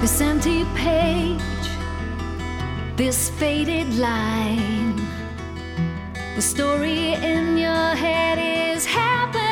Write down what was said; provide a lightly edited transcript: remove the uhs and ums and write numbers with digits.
This empty page, this faded line, the story in your head is happening